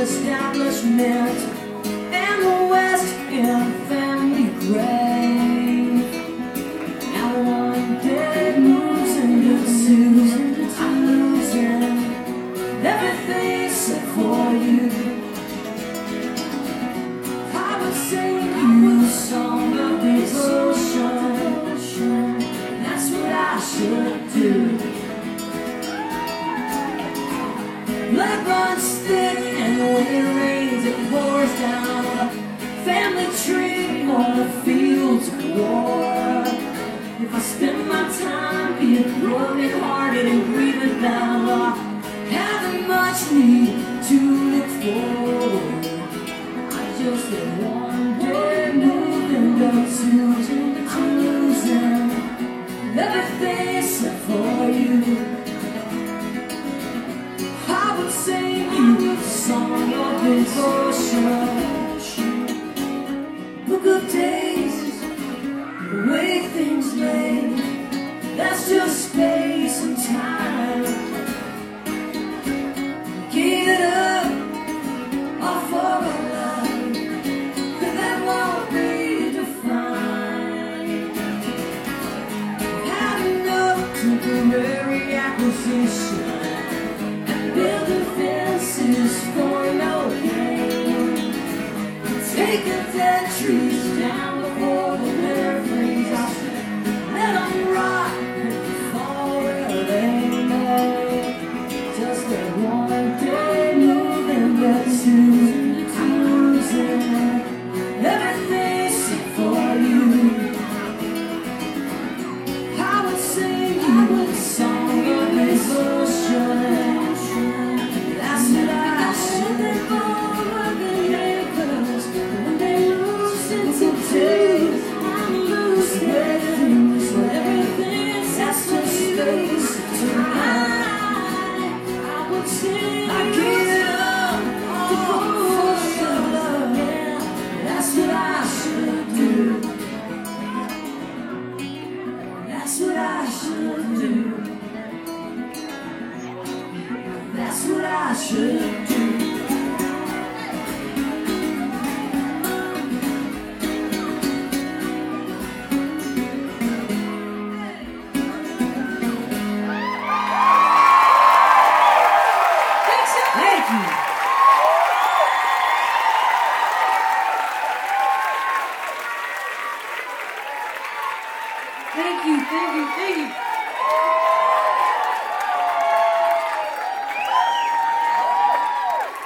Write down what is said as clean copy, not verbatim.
establishment and the West End family grave. Now one day moves into two. I'm losing everything except for you. I would sing you a song of devotion. That's what I should do. Blood runs thick and when it rains it pours down a family tree on the fields of war. If I spend my time being broken hearted and grieving down, I haven't much need to look forward. I just let one day move and go to. I'm losing everything except for you. I would sing you a song of devotion. Book of days, the way things lay, that's just space and time. Give it up, all for a life that won't be defined. Had enough temporary acquisition, building fences for no gain, taking dead trees down before the winter freeze. I said, let them rot and fall where they may. Just let one day move and get two. I'm losing everything except for you. I would sing you a song of devotion. That's what I should do. Thank you. Thank you, thank you,